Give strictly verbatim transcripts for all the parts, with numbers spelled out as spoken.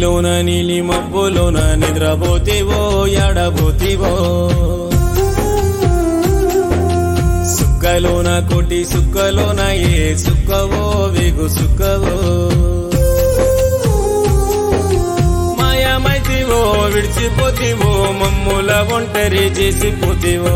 నింగిలోన నీలి మబ్బులోన నిద్రపోతివో ఎడబోతివో సుక్కలోన కోటి సుక్కలోన ఏ సుక్కవో వేగు సుక్కవో మాయమైతివో విడిచిపోతివో మమ్ముల ఒంటరి చేసిపోతివో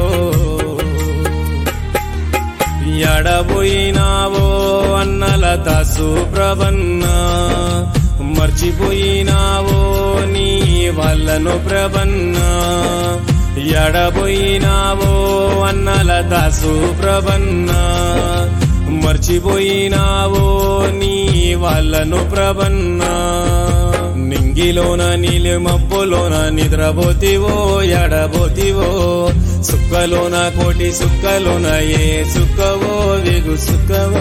ఎడబోయినావో అన్నల దాసు ప్రభన్నా మర్చిపోయినావో నీ వాళ్ళను ప్రభన్నా ఎడబోయినావో అన్నల దాసు ప్రభన్నా మర్చిపోయినావో నీ వాళ్ళను ప్రభన్నా నింగిలోన నీలి మబ్బులోన నిద్రపోతివో ఎడబోతివో సుక్కలోన కోటి సుక్కలోన ఏ సుక్కవో వేగు సుక్కవో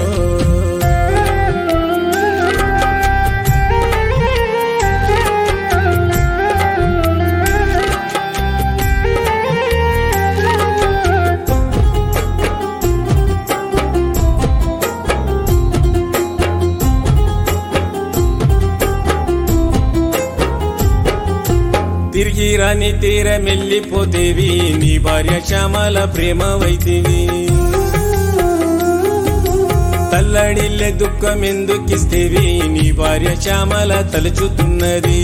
తిరిగి రాని తీరమెల్లిపోతేవి నీ భార్య శ్యామల ప్రేమవైతివి తల్లడిల్లే దుఃఖం ఎందుకిస్తేవి నీ భార్య శ్యామల తలుచుతున్నది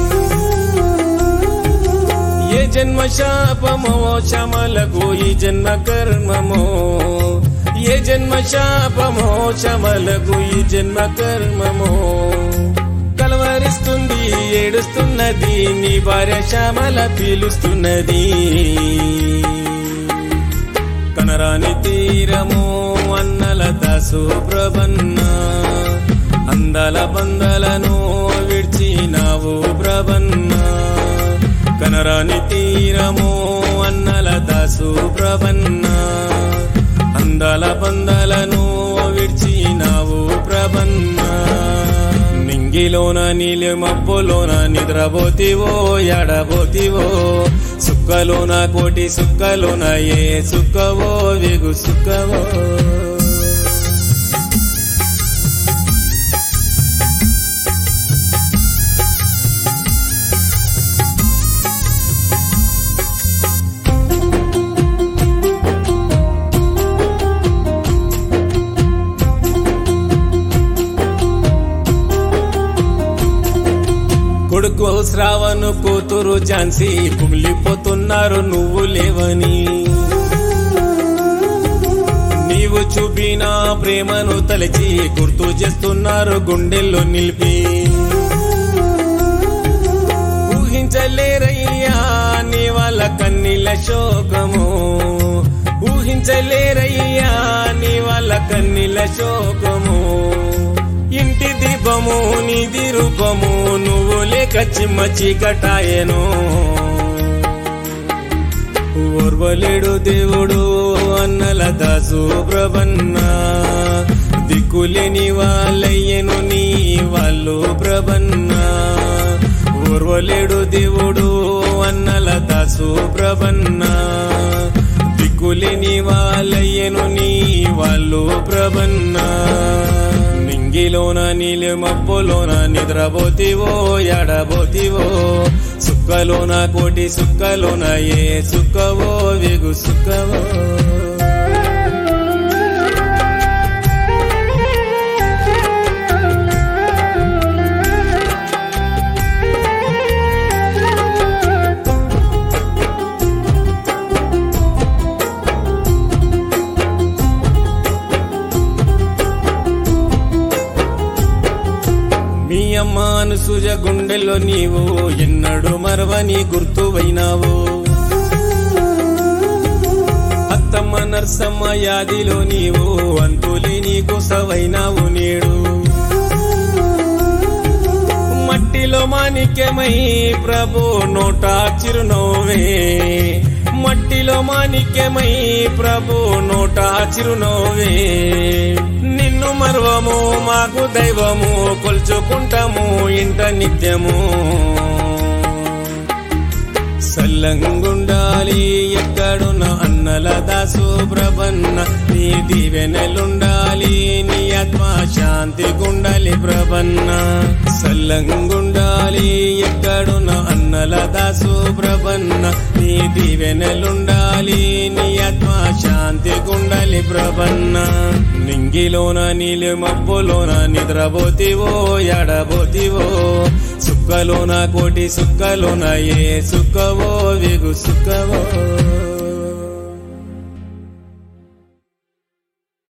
ఏ జన్మ శాపమో శ్యామలకు ఈ జన్మ కర్మమో ఏ జన్మ శాపమో శ్యామలకు ఈ జన్మ కర్మమో కలవరిస్తుంది ఏడుస్తున్నది నీ భార్య శ్యామల పీలుస్తున్నది కనరాని తీరము అన్నల దాసు ప్రభన్నా అందాల బందలను విడిచినావు ప్రభన్నా కనరాని తీరము అన్నల దాసు ప్రభన్నా అందాల బందలను విడిచినావు ప్రభన్నా నింగిలోన నీలి మబ్బులోన నిద్రపోతివో ఎడబోతివో సుక్కలోన కోటి సుక్కలోన ఏ సుక్కవో వేగు సుక్కవో కొడుకు శ్రావణు కూతురు ఝాన్సీ కుమిలిపోతున్నారు నువ్వు లేవని నీవు చూపిన ప్రేమను తలచి గుర్తు చేస్తున్నారు గుండెల్లో నిలిపి ఊహించలేరయ్యా నీ వాళ్ళ కన్నీళ్ళ శోకము ఊహించలేరయ్యా నీ వాళ్ళ కన్నీళ్ళ శోకము ఇంటి దీపము నీది రూపము నువ్వు లేక చిమ్మ చీకటాయను ఓర్వలేడు దేవుడు అన్నల దాసు ప్రభన్నా దిక్కులేని వాళ్ళయ్యను నీ వాళ్ళు ప్రభన్నా ఓర్వలేడు దేవుడు అన్నల దాసు ప్రభన్నా దిక్కులేని వాళ్ళయ్యను నీ వాళ్ళు ప్రభన్నా నింగిలోన నీలి మబ్బులోన నిద్రపోతివో ఎడబోతివో సుక్కలోన కోటి సుక్కలోన ఏ సుక్కవో వేగు సుక్కవో మీ అమ్మ అనుసూయ గుండెల్లో నీవు ఎన్నడూ మరవని గుర్తువైనావు అత్తమ్మ నర్సమ్మ యాదిలో నీవు అంతులేని కుసవైనావు నేడు మట్టిలో మాణిక్యమై ప్రభు నోట చిరునవ్వే మట్టిలో మాణిక్యమై ప్రభు నోట చిరునవ్వే నిన్ను మర్వము మాకు దైవము కొల్చుకుంటాము ఇంట నిత్యము సల్లంగుండాలి ఎక్కడున్న అన్న అన్నల దాసు ప్రభన్న నీ దీవెనలుండాలి నీ ఆత్మ శాంతి గుండాలి ప్రభన్న సల్లంగుండాలి ఎక్కడున్న అన్నల దాసు ప్రభన్న నీ దీవెనలుండాలి నీ ఆత్మ శాంతి గుండాలి ప్రభన్న నింగిలోన నీలి మబ్బులోన నిద్రపోతివో ఎడబోతివో సుక్కలోన కోటి సుక్కలోన ఏ సుక్కవో విగు సుక్కవో